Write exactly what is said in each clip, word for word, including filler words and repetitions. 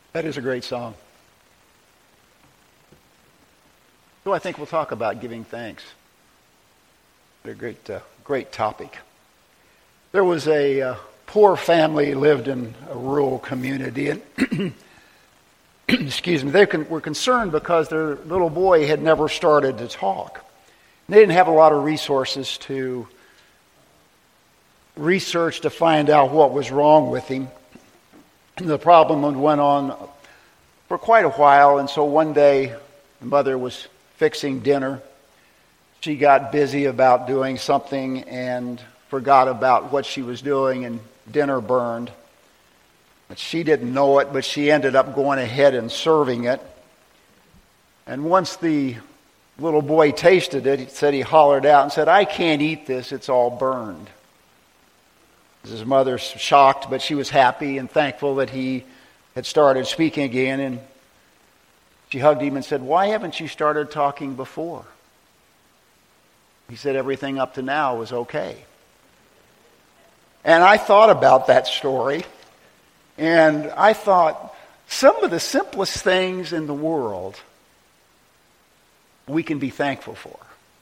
That is a great song. So I think we'll talk about giving thanks. What a great, uh, great topic. There was a uh, poor family lived in a rural community, and excuse me, they con- were concerned because their little boy had never started to talk. They didn't have a lot of resources to research to find out what was wrong with him. The problem went on for quite a while, and so one day the mother was fixing dinner. She got busy about doing something and forgot about what she was doing, and dinner burned. But she didn't know it, but she ended up going ahead and serving it. And once the little boy tasted it, he said he hollered out and said, "I can't eat this, it's all burned." His mother shocked, but she was happy and thankful that he had started speaking again, and she hugged him and said, "Why haven't you started talking before?" He said, "Everything up to now was okay." And I thought about that story, and I thought, some of the simplest things in the world we can be thankful for.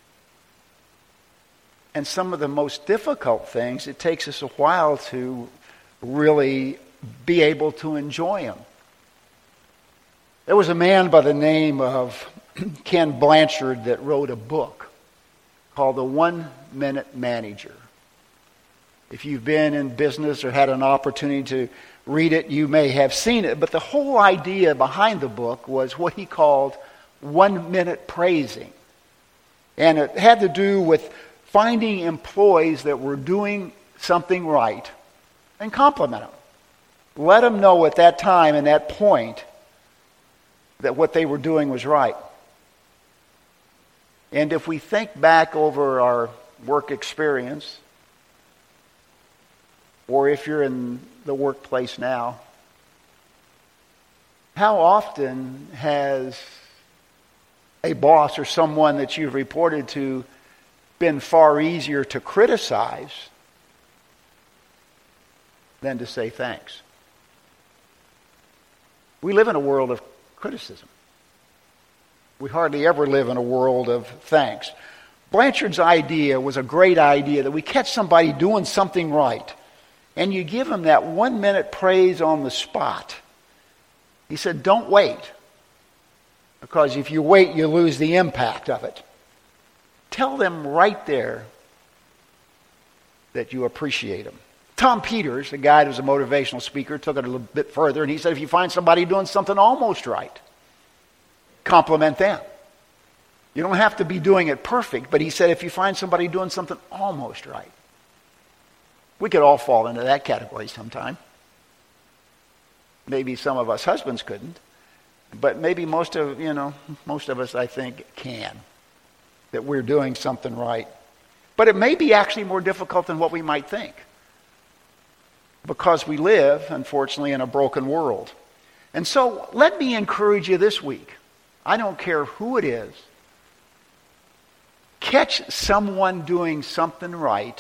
And some of the most difficult things, it takes us a while to really be able to enjoy them. There was a man by the name of Ken Blanchard that wrote a book called The One Minute Manager. If you've been in business or had an opportunity to read it, you may have seen it. But the whole idea behind the book was what he called one minute praising. And it had to do with finding employees that were doing something right and compliment them. Let them know at that time and that point that what they were doing was right. And if we think back over our work experience, or if you're in the workplace now, how often has a boss or someone that you've reported to been far easier to criticize than to say thanks? We live in a world of criticism. We hardly ever live in a world of thanks. Blanchard's idea was a great idea, that we catch somebody doing something right and you give them that one minute praise on the spot. He said, don't wait, because if you wait, you lose the impact of it. Tell them right there that you appreciate them. Tom Peters, the guy who was a motivational speaker, took it a little bit further, and he said if you find somebody doing something almost right, compliment them. You don't have to be doing it perfect, but he said if you find somebody doing something almost right. We could all fall into that category sometime. Maybe some of us husbands couldn't, but maybe most of, you know, most of us, I think, can. That we're doing something right. But it may be actually more difficult than what we might think, because we live, unfortunately, in a broken world. And so let me encourage you this week. I don't care who it is. Catch someone doing something right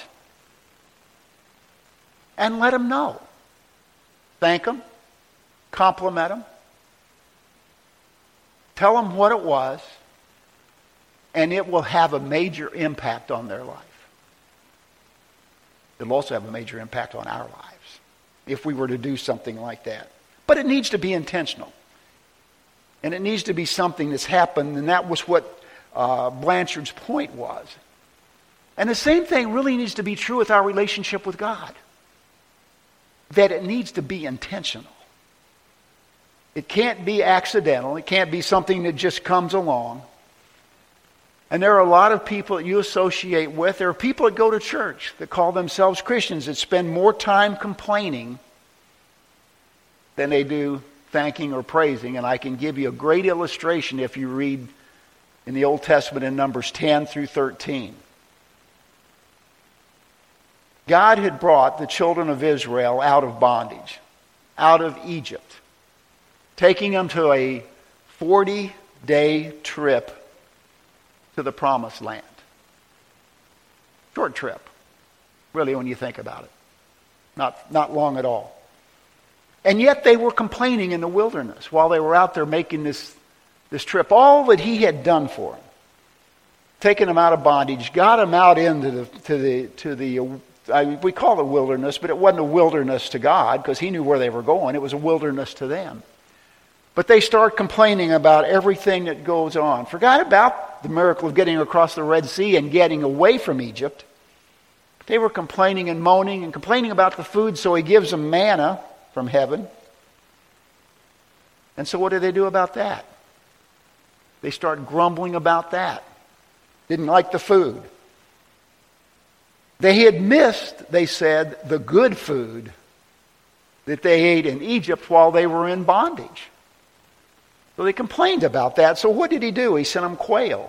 and let them know. Thank them. Compliment them. Tell them what it was. And it will have a major impact on their life. It'll also have a major impact on our lives if we were to do something like that. But it needs to be intentional. And it needs to be something that's happened, and that was what uh, Blanchard's point was. And the same thing really needs to be true with our relationship with God. That it needs to be intentional. It can't be accidental. It can't be something that just comes along. And there are a lot of people that you associate with. There are people that go to church that call themselves Christians that spend more time complaining than they do thanking or praising. And I can give you a great illustration if you read in the Old Testament in Numbers ten through thirteen. God had brought the children of Israel out of bondage, out of Egypt, taking them to a forty-day trip to the Promised Land. Short trip, really, when you think about it. Not, not long at all. And yet they were complaining in the wilderness while they were out there making this, this trip. All that he had done for them. Taken them out of bondage, got them out into the, to the, to the I, we call it wilderness, but it wasn't a wilderness to God because he knew where they were going. It was a wilderness to them. But they start complaining about everything that goes on. Forgot about the miracle of getting across the Red Sea and getting away from Egypt. They were complaining and moaning and complaining about the food, so he gives them manna from heaven. And so what do they do about that? They start grumbling about that. Didn't like the food. They had missed, they said, the good food that they ate in Egypt while they were in bondage. So they complained about that. So what did he do? He sent them quail.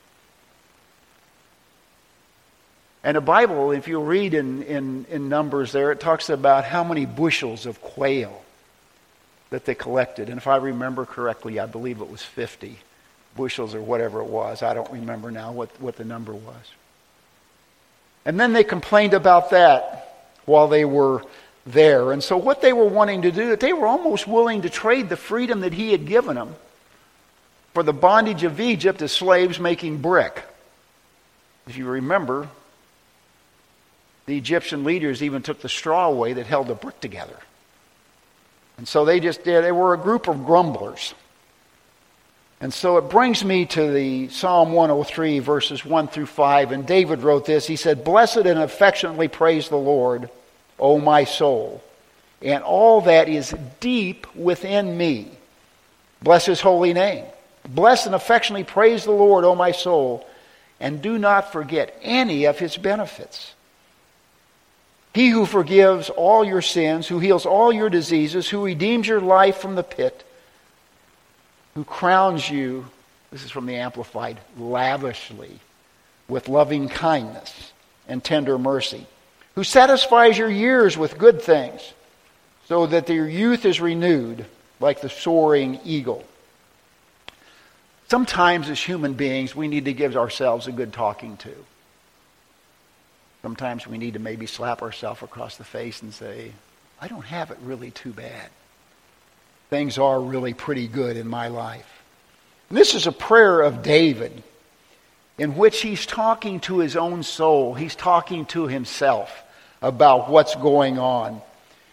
And the Bible, if you read in, in, in Numbers there, it talks about how many bushels of quail that they collected. And if I remember correctly, I believe it was fifty bushels or whatever it was. I don't remember now what, what the number was. And then they complained about that while they were there. And so what they were wanting to do, they were almost willing to trade the freedom that he had given them for the bondage of Egypt as slaves making brick. If you remember, the Egyptian leaders even took the straw away that held the brick together. And so they just did, they were a group of grumblers. And so it brings me to the Psalm one oh three, verses one through five. And David wrote this. He said, "Blessed and affectionately praise the Lord, O my soul, and all that is deep within me. Bless his holy name. Bless and affectionately praise the Lord, O my soul, and do not forget any of his benefits. He who forgives all your sins, who heals all your diseases, who redeems your life from the pit, who crowns you," this is from the Amplified, "lavishly with loving kindness and tender mercy, who satisfies your years with good things, so that your youth is renewed like the soaring eagle." Sometimes as human beings, we need to give ourselves a good talking to. Sometimes we need to maybe slap ourselves across the face and say, I don't have it really too bad. Things are really pretty good in my life. And this is a prayer of David in which he's talking to his own soul. He's talking to himself about what's going on.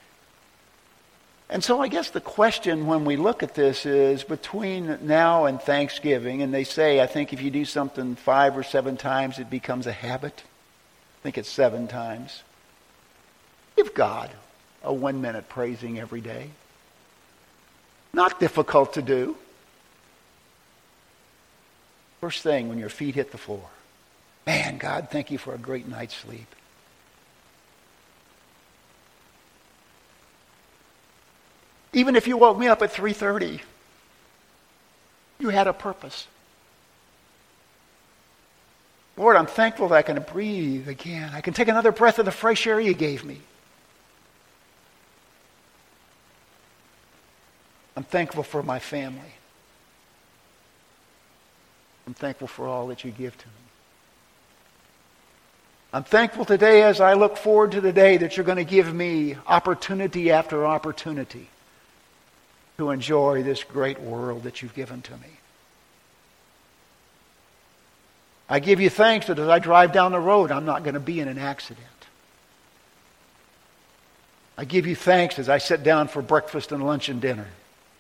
And so I guess the question when we look at this is between now and Thanksgiving, and they say, I think if you do something five or seven times, it becomes a habit. I think it's seven times. Give God a one minute praising every day. Not difficult to do. First thing when your feet hit the floor. Man, God, thank you for a great night's sleep. Even if you woke me up at three thirty, you had a purpose. Lord, I'm thankful that I can breathe again. I can take another breath of the fresh air you gave me. I'm thankful for my family. I'm thankful for all that you give to me. I'm thankful today as I look forward to the day that you're going to give me opportunity after opportunity to enjoy this great world that you've given to me. I give you thanks that as I drive down the road, I'm not going to be in an accident. I give you thanks as I sit down for breakfast and lunch and dinner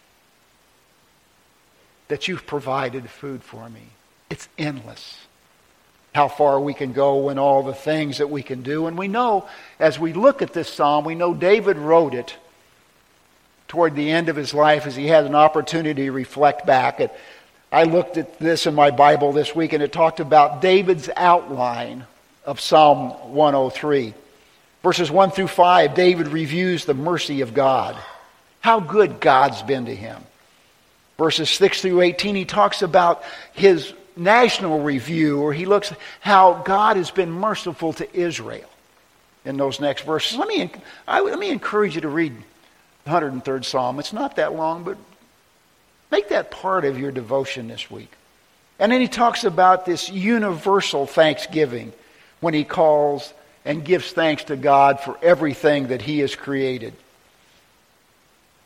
that you've provided food for me. It's endless how far we can go and all the things that we can do. And we know, as we look at this psalm, we know David wrote it toward the end of his life as he had an opportunity to reflect back. At, I looked at this in my Bible this week, and it talked about David's outline of Psalm one oh three. Verses one through five, David reviews the mercy of God, how good God's been to him. Verses six through eighteen, he talks about his national review, or he looks at how God has been merciful to Israel in those next verses. Let me, I, let me encourage you to read the one hundred third Psalm. It's not that long, but make that part of your devotion this week. And then he talks about this universal thanksgiving when he calls and gives thanks to God for everything that he has created.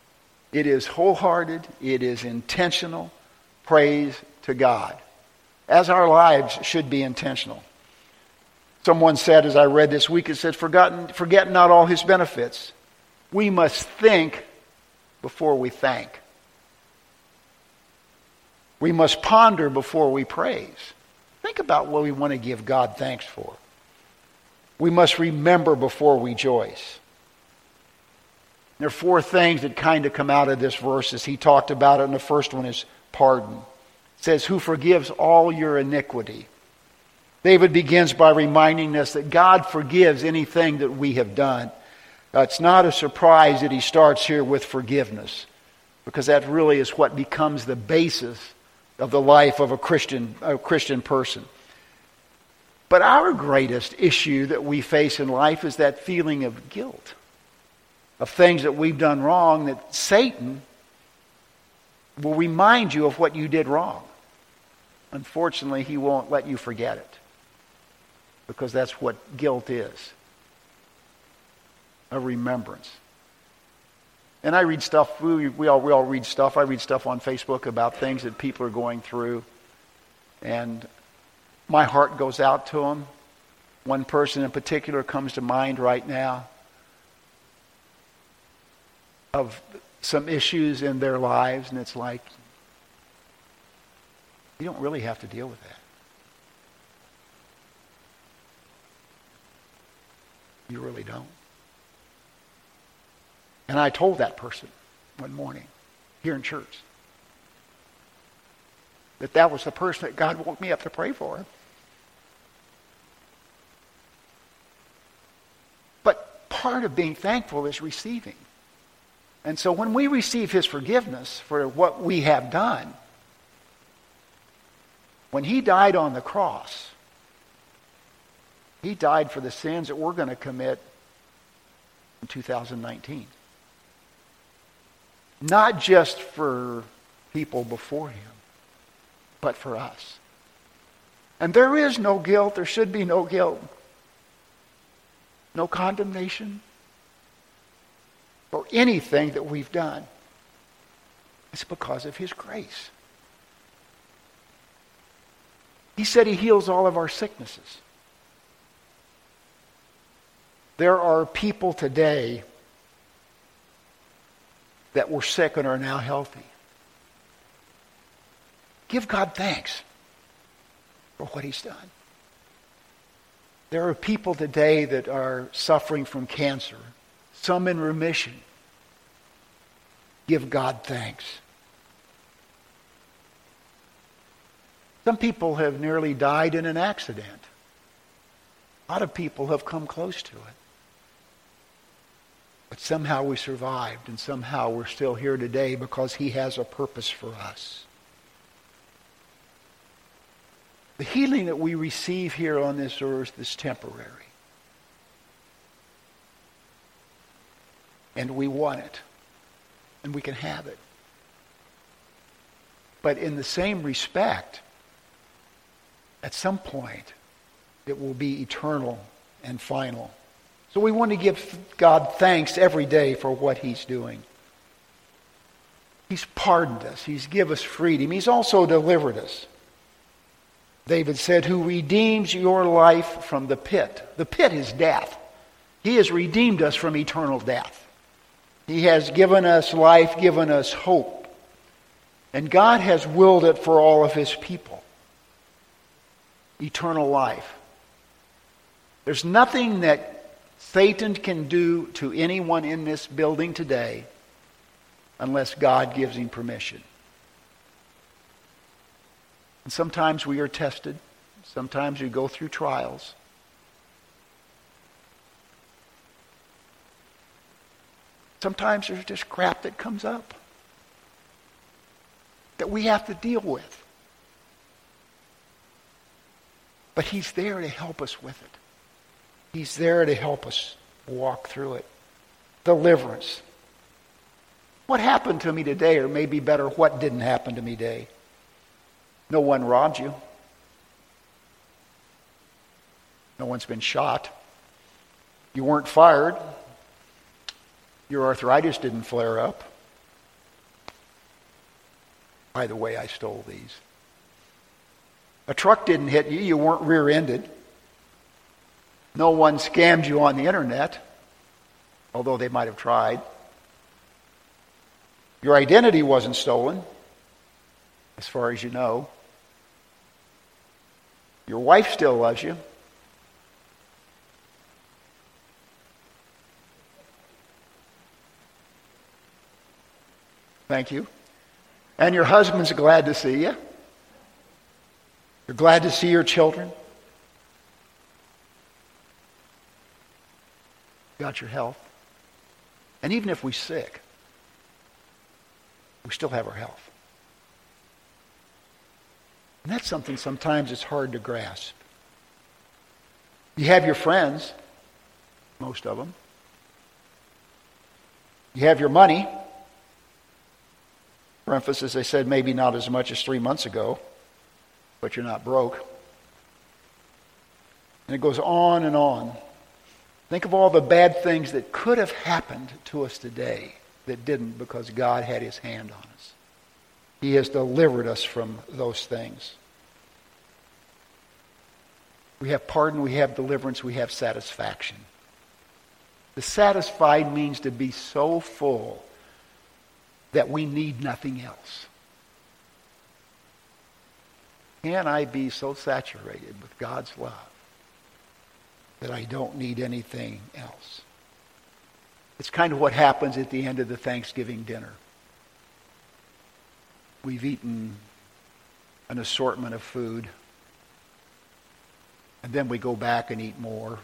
It is wholehearted. It is intentional praise to God, as our lives should be intentional. Someone said, as I read this week, it said, Forgotten, forget not all his benefits. We must think before we thank. We must ponder before we praise. Think about what we want to give God thanks for. We must remember before we rejoice. There are four things that kind of come out of this verse as he talked about it, and the first one is pardon. It says, who forgives all your iniquity. David begins by reminding us that God forgives anything that we have done. Uh, it's not a surprise that he starts here with forgiveness, because that really is what becomes the basis of the life of a Christian, a Christian person. But our greatest issue that we face in life is that feeling of guilt, of things that we've done wrong, that Satan will remind you of what you did wrong. Unfortunately, he won't let you forget it, because that's what guilt is, a remembrance. And I read stuff, we, we, all, we all read stuff. I read stuff on Facebook about things that people are going through, and my heart goes out to them. One person in particular comes to mind right now of some issues in their lives, and it's like, you don't really have to deal with that. You really don't. And I told that person one morning here in church that that was the person that God woke me up to pray for. But part of being thankful is receiving. And so when we receive his forgiveness for what we have done, when he died on the cross, he died for the sins that we're going to commit in two thousand nineteen. Not just for people before him, but for us. And there is no guilt. There should be no guilt. No condemnation for anything that we've done. It's because of his grace. He said he heals all of our sicknesses. There are people today that were sick and are now healthy. Give God thanks for what he's done. There are people today that are suffering from cancer, some in remission. Give God thanks. Some people have nearly died in an accident. A lot of people have come close to it. But somehow we survived, and somehow we're still here today because he has a purpose for us. The healing that we receive here on this earth is temporary. And we want it. And we can have it. But in the same respect, at some point, it will be eternal and final. So we want to give God thanks every day for what he's doing. He's pardoned us. He's given us freedom. He's also delivered us. David said, who redeems your life from the pit. The pit is death. He has redeemed us from eternal death. He has given us life, given us hope. And God has willed it for all of his people. Eternal life. There's nothing that Satan can do to anyone in this building today unless God gives him permission. And sometimes we are tested. Sometimes we go through trials. Sometimes there's just crap that comes up that we have to deal with. But he's there to help us with it. He's there to help us walk through it. Deliverance. What happened to me today, or maybe better, what didn't happen to me today? No one robbed you. No one's been shot. You weren't fired. Your arthritis didn't flare up. By the way, I stole these. A truck didn't hit you. You weren't rear-ended. No one scammed you on the internet, although they might have tried. Your identity wasn't stolen, as far as you know. Your wife still loves you. Thank you. And your husband's glad to see you. You're glad to see your children. You got your health. And even if we're sick, we still have our health. And that's something sometimes it's hard to grasp. You have your friends, most of them. You have your money. For emphasis, I said maybe not as much as three months ago, but you're not broke. And it goes on and on. Think of all the bad things that could have happened to us today that didn't, because God had his hand on us. He has delivered us from those things. We have pardon, we have deliverance, we have satisfaction. The satisfied means to be so full that we need nothing else. Can I be so saturated with God's love that I don't need anything else? It's kind of what happens at the end of the Thanksgiving dinner. We've eaten an assortment of food, and then we go back and eat more.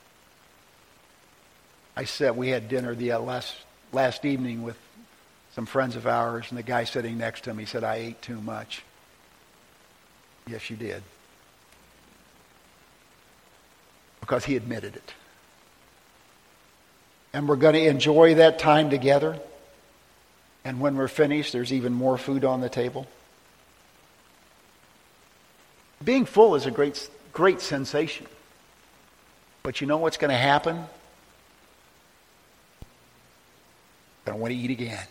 I said we had dinner the last last evening with some friends of ours, and the guy sitting next to him, he said, I ate too much. Yes, you did. Because he admitted it. And we're going to enjoy that time together. And when we're finished, there's even more food on the table. Being full is a great, great sensation. But you know what's going to happen? I don't want to eat again.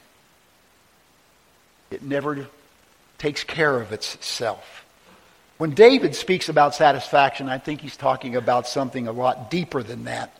It never takes care of itself. When David speaks about satisfaction, I think he's talking about something a lot deeper than that.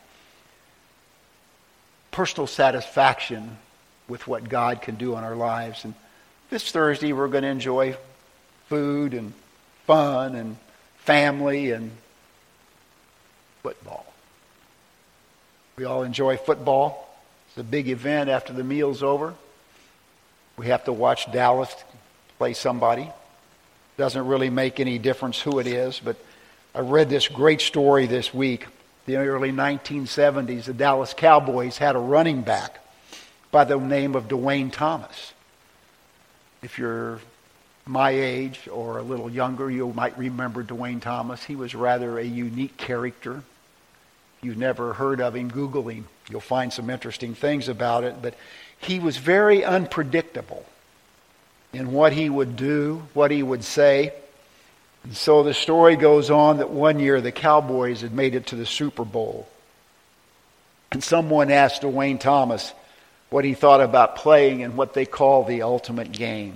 Personal satisfaction with what God can do in our lives. And this Thursday we're going to enjoy food and fun and family and football. We all enjoy football. It's a big event after the meal's over. We have to watch Dallas play somebody. Doesn't really make any difference who it is, but I read this great story this week. In the early nineteen seventies, the Dallas Cowboys had a running back by the name of Dwayne Thomas. If you're my age or a little younger, you might remember Dwayne Thomas. He was rather a unique character. If you've never heard of him, Google him. You'll find some interesting things about it, but he was very unpredictable in what he would do, what he would say. And so the story goes on that one year the Cowboys had made it to the Super Bowl. And someone asked Dwayne Thomas what he thought about playing in what they call the ultimate game.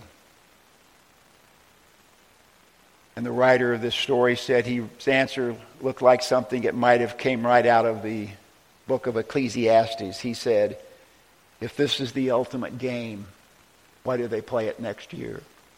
And the writer of this story said his answer looked like something that might have came right out of the book of Ecclesiastes. He said, if this is the ultimate game, why do they play it next year?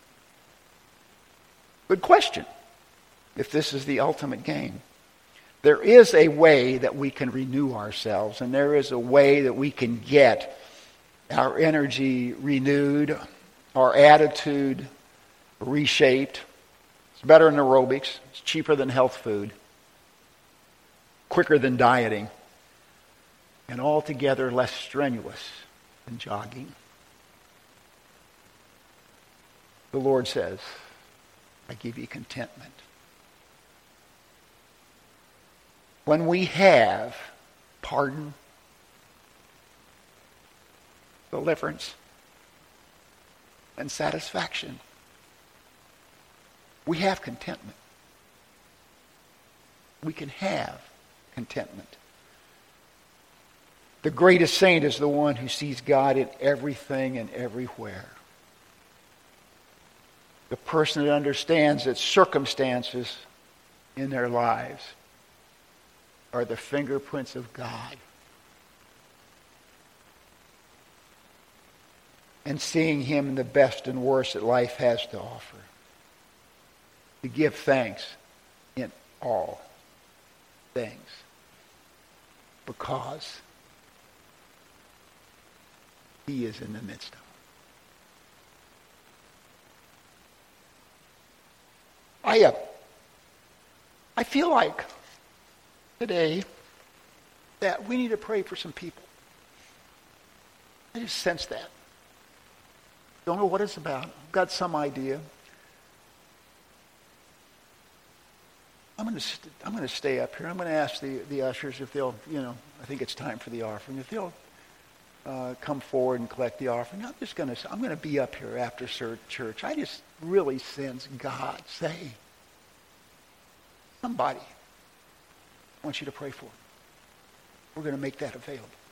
Good question. If this is the ultimate game. There is a way that we can renew ourselves, and there is a way that we can get our energy renewed, our attitude reshaped. It's better than aerobics. It's cheaper than health food. Quicker than dieting. And altogether less strenuous than jogging. The Lord says, I give you contentment. When we have pardon, deliverance, and satisfaction, we have contentment. We can have contentment. The greatest saint is the one who sees God in everything and everywhere. The person that understands that circumstances in their lives are the fingerprints of God. And seeing him in the best and worst that life has to offer. To give thanks in all things. Because he is in the midst of them. I, uh, I feel like today that we need to pray for some people. I just sense that. Don't know what it's about. I've got some idea. I'm going to st- I'm going to stay up here. I'm going to ask the, the ushers if they'll, you know, I think it's time for the offering. If they'll uh, come forward and collect the offering. I'm just going to I'm going to be up here after church. I just really sense God say, somebody wants you to pray for. We're going to make that available.